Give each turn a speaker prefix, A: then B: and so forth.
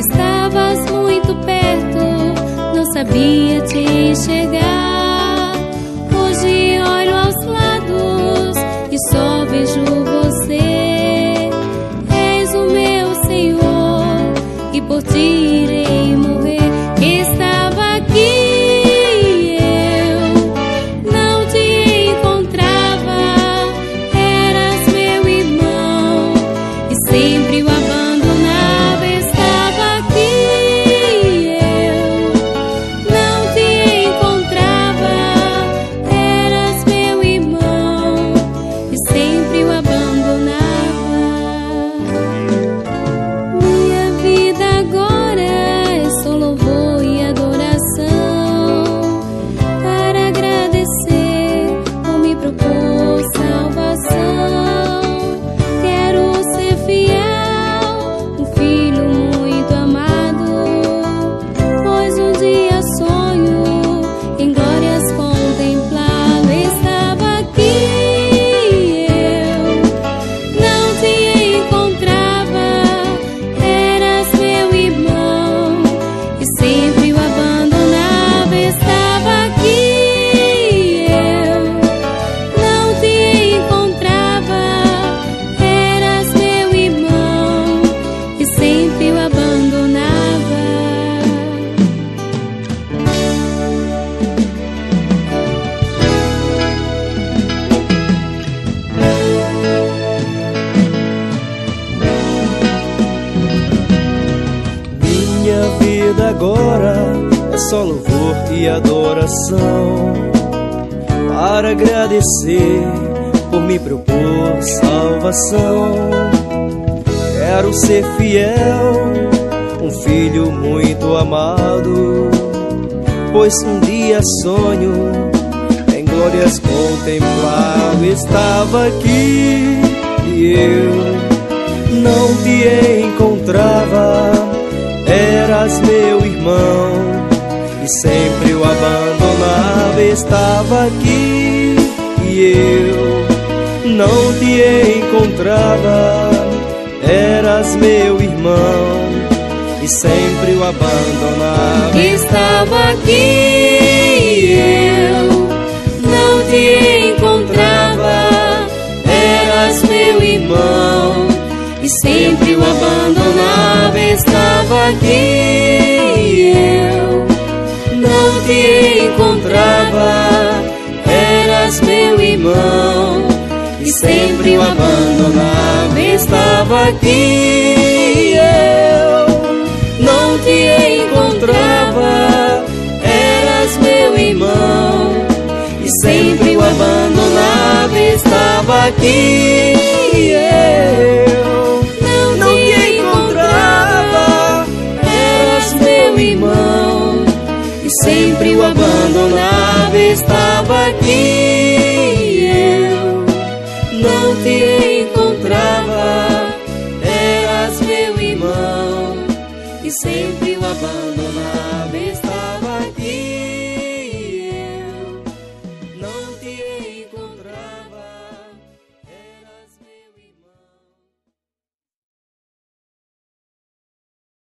A: Estavas muito perto, não sabia te enxergar. Hoje olho aos lados e só vejo você. És o meu Senhor e por ti irei morrer. Estava aqui, eu não te encontrava. Eras meu irmão e sempre o abandonava. Estava aqui, eu não te encontrava. Eras meu irmão e sempre o abandonava. Minha vida agora é só louvor e adoração, para agradecer por me propor salvação. Quero ser fiel, um filho muito amado, pois um dia sonho em glórias contemplá-lo. Estava aqui, eu não te encontrava. Eras meu irmão e sempre o abandonava. Estava aqui, eu não te encontrava. Eras meu irmão e sempre o abandonava.
B: Minha vida agora é só louvor e adoração, para agradecer por me propor salvação. Quero ser fiel, um filho muito amado, pois um dia sonho em glórias contemplá-lo. Estava aqui e eu não te encontrava. Eras meu irmão e sempre o abandonava. Estava aqui e eu não te encontrava. Eras meu irmão e sempre o abandonava.
A: Estava aqui, eu não te encontrava. Eras meu irmão e sempre o abandonava. Estava aqui, eu não te encontrava. Eras meu irmão e sempre o abandonava. Estava aqui, eu não te encontrava. Eras meu irmão e sempre o abandonava. Estava aqui, eu não te encontrava. Eras meu irmão e sempre o abandonava. Estava aqui, eu não te encontrava. Eras meu irmão e sempre o abandonava.